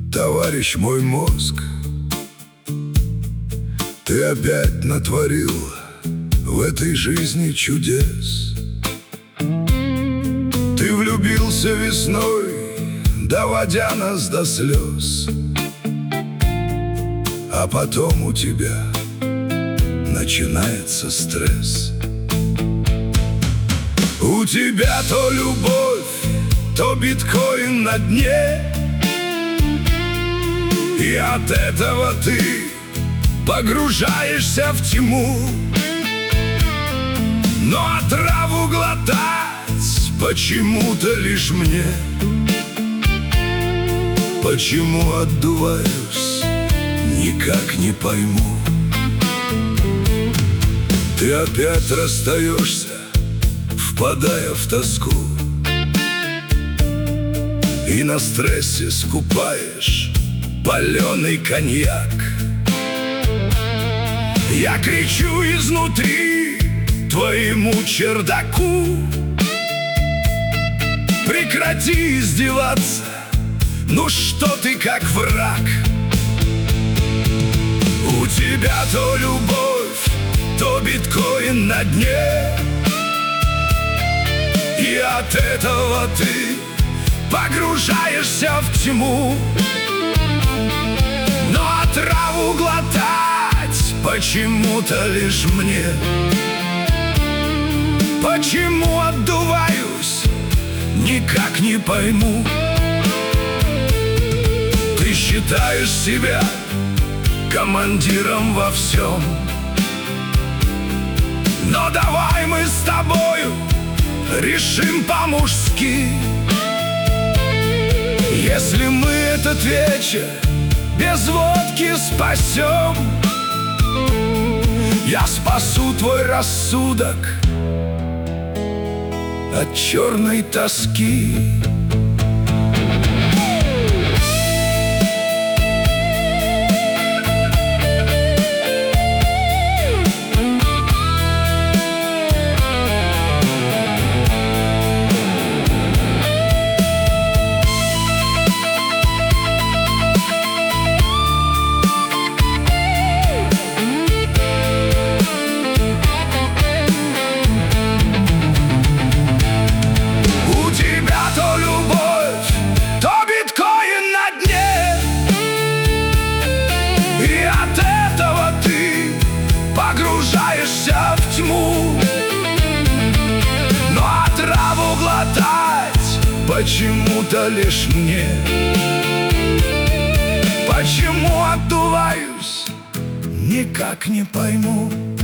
Товарищ мой мозг, ты опять натворил в этой жизни чудес. Ты влюбился весной, доводя нас до слез, а потом у тебя начинается стресс. У тебя то любовь, то биткоин на дне, и от этого ты погружаешься в тьму. Но отраву глотать почему-то лишь мне. Почему отдуваюсь, никак не пойму. Ты опять расстаешься, впадая в тоску, и на стрессе скупаешь паленый коньяк. Я кричу изнутри твоему чердаку: прекрати издеваться, ну что ты как враг. У тебя то любовь, то биткоин на дне, и от этого ты погружаешься в тьму. Но отраву глотать почему-то лишь мне. Почему отдуваюсь, никак не пойму. Ты считаешь себя командиром во всем, но давай мы с тобою решим по-мужски. Если мы этот вечер без водки спасем, я спасу твой рассудок от черной тоски. Погружаешься в тьму, но отраву глотать почему-то лишь мне. Почему отдуваюсь, никак не пойму.